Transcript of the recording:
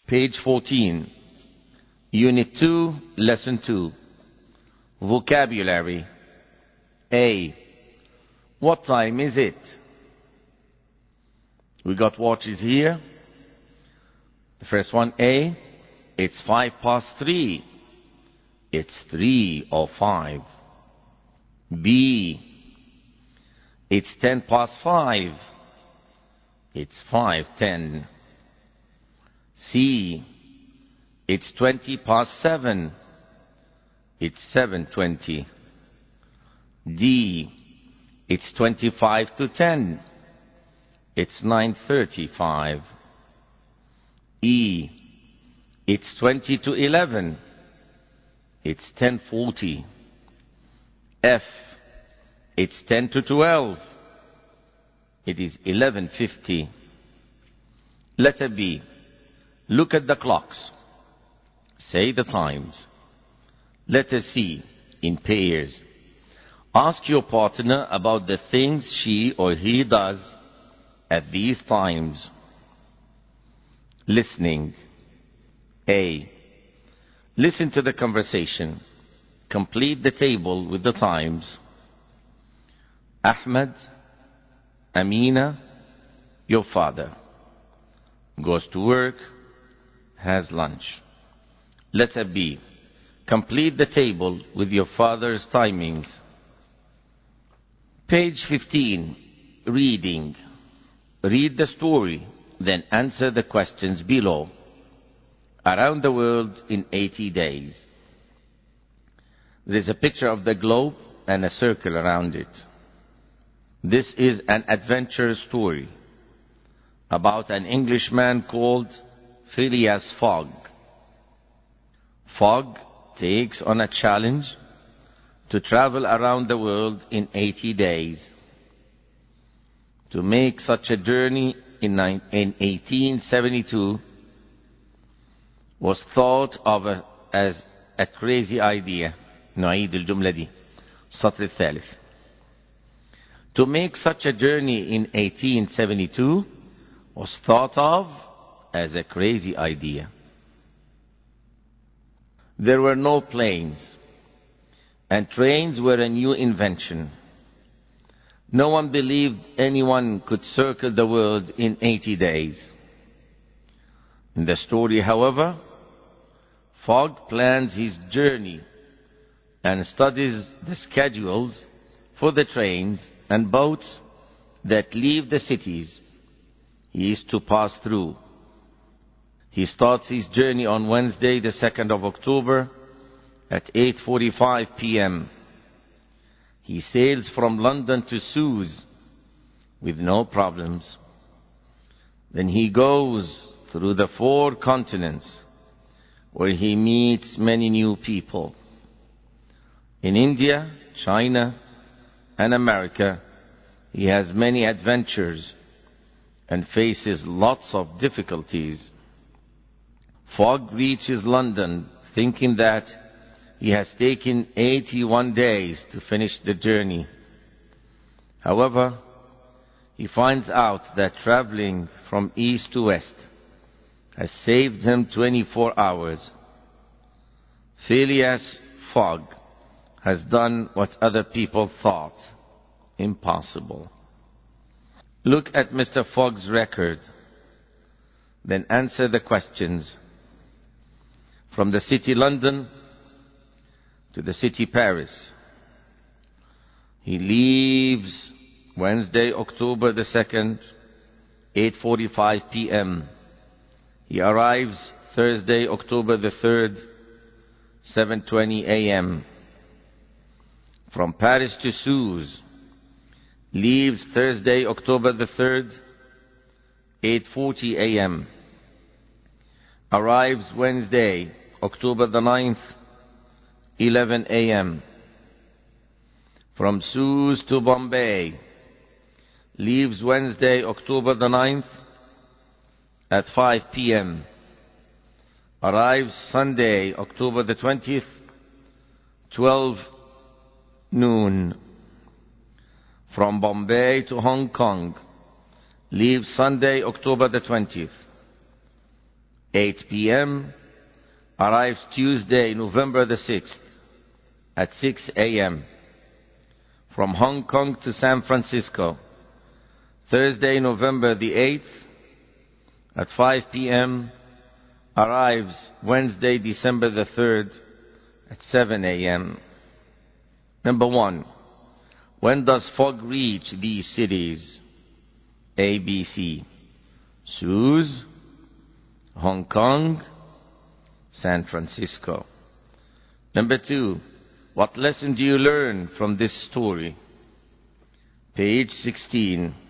Page 14. Unit 2, Lesson 2. Vocabulary. A. What time is it? We got watches here. The first one, A. It's 3:05. It's 3:05. B. It's 5:10. It's 5:10. C. It's 7:20. It's 7:20. D. It's 10:25. It's 9:35. E. It's 11:20. It's 10:40. F. It's 12:10. It is 11:50. Letter B. Look at the clocks. Say the times. Letter C. In pairs. Ask your partner about the things she or he does at these times. Listening. A. Listen to the conversation. Complete the table with the times. Ahmed, Amina, your father, goes to work, has lunch. Letter B. Complete the table with your father's timings. Page 15. Reading. Read the story, then answer the questions below. Around the world in 80 days. There is a picture of the globe and a circle around it. This is an adventure story about an Englishman called Phileas Fogg. Fogg takes on a challenge to travel around the world in 80 days. To make such a journey in 1872 was thought of as a crazy idea. نعيد الجملة دي. السطر الثالث. To make such a journey in 1872 was thought of as a crazy idea. There were no planes, and trains were a new invention. No one believed anyone could circle the world in 80 days. In the story, however, Fogg plans his journey and studies the schedules for the trains and boats that leave the cities he is to pass through. He starts his journey on Wednesday, the 2nd of October at 8:45 p.m. He sails from London to Suez with no problems. Then he goes through the 4 continents where he meets many new people. In India, China, and America, he has many adventures and faces lots of difficulties. Fogg reaches London thinking that he has taken 81 days to finish the journey. However, he finds out that traveling from east to west has saved him 24 hours. Phileas Fogg has done what other people thought impossible. Look at Mr. Fogg's record, then answer the questions. From the city London to the city Paris. He leaves Wednesday, October the 2nd, 8:45 p.m. He arrives Thursday, October the 3rd, 7:20 a.m. From Paris to Suez, leaves Thursday, October the 3rd, 8:40 a.m. Arrives Wednesday, October the 9th, 11 a.m. From Suez to Bombay, leaves Wednesday, October the 9th, at 5 p.m. Arrives Sunday, October the 20th, 12 noon. From Bombay to Hong Kong, leaves Sunday, October the 20th, 8 p.m. arrives Tuesday, November the 6th at 6 a.m. From Hong Kong to San Francisco. Thursday, November the 8th at 5 p.m. arrives Wednesday, December the 3rd at 7 a.m. Number 1. When does fog reach these cities? A, B, C. Suez, Hong Kong, San Francisco. Number 2. What lesson do you learn from this story? Page 16.